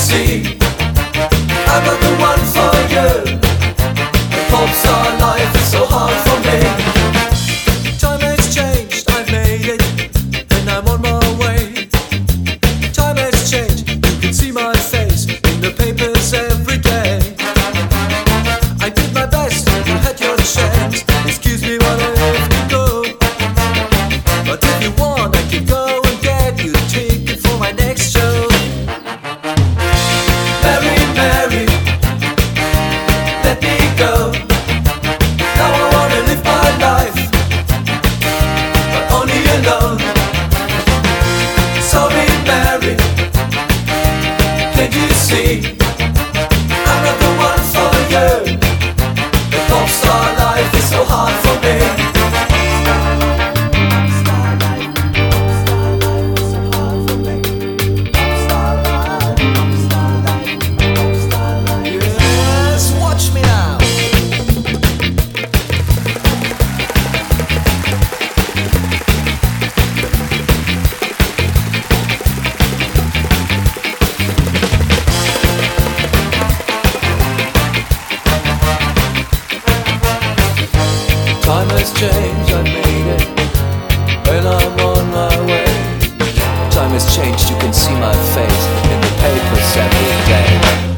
see? I'm not the one for you. The pop star life is so hard for me. Time has changed, I've made it, and I'm on my way. Time has changed, you can see my face in the papers every day. I did my best, you had your chance. Excuse me while I have to go. But if you want, I can go and get you a ticket for my next show. Mary, Mary, let me go. Now I wanna live my life, but only alone. Sorry, Mary, can't you see? I'm not the one for you. The pop star life is so hard for me. Yes, watch me now. Time has changed, I've made it, and I'm on my way. Time has changed, you can see my face in the papers every day.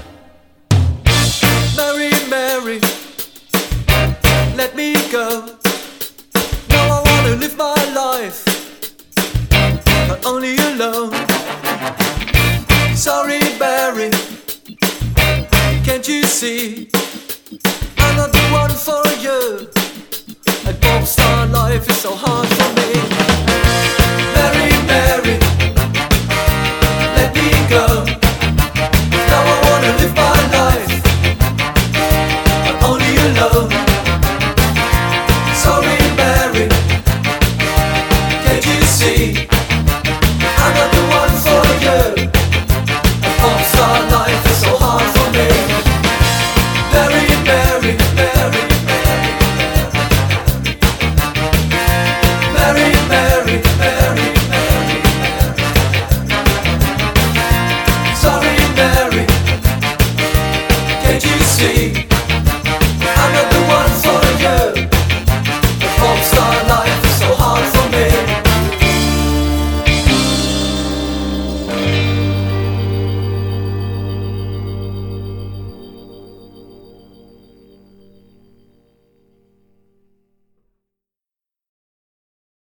Mary, Mary, let me go. Now I wanna live my life, but only alone. Sorry, Mary, can't you see? I'm not the one for you. A pop star life is so hard for me.